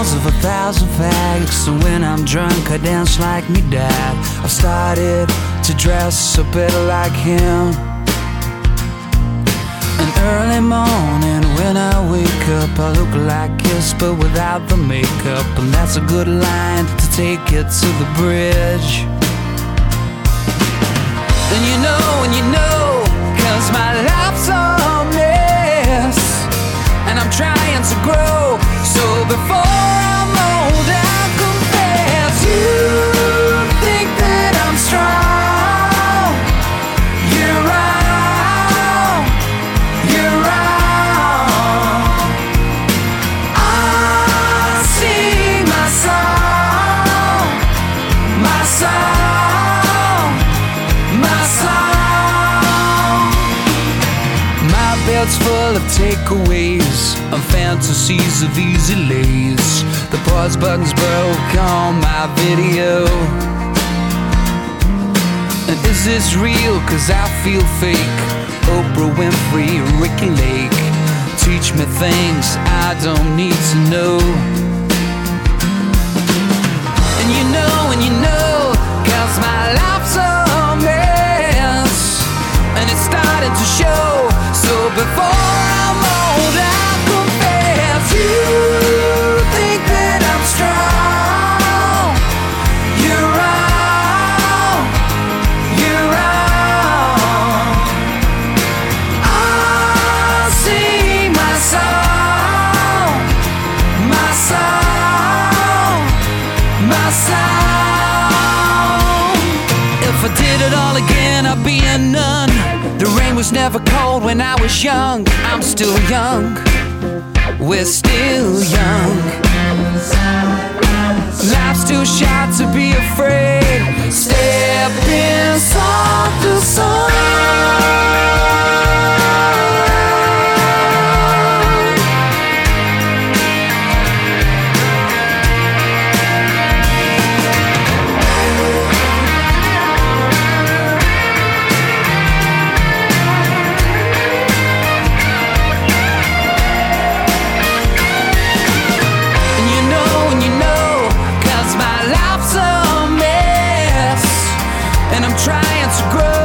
smells of 1,000 fags. So when I'm drunk I dance like me dad. I've started to dress a bit like him. An early morning when I wake up, I look like Kiss but without the makeup. And that's a good line to take it to the bridge. And you know, 'cause my life's a mess, and I'm trying to grow. So before I'm old, I'll confess. You think that I'm strong? You're wrong. You're wrong. I sing my song, my song, my song. My belt's full of takeaways and fantasies of easy lays. The pause button's broke on my video. And is this real? 'Cause I feel fake. Oprah Winfrey, Ricky Lake, teach me things I don't need to know. And you know, 'cause my life's a mess, and it's starting to show. So before I'm old, I'll confess. You think that I'm strong? You're wrong. You're wrong. I'll sing my song, my song, my song. If I did it all again, I'd be a nun. The rain was never cold when I was young. I'm still young. We're still young. Life's too short to be afraid. Step inside the sun. And I'm trying to grow.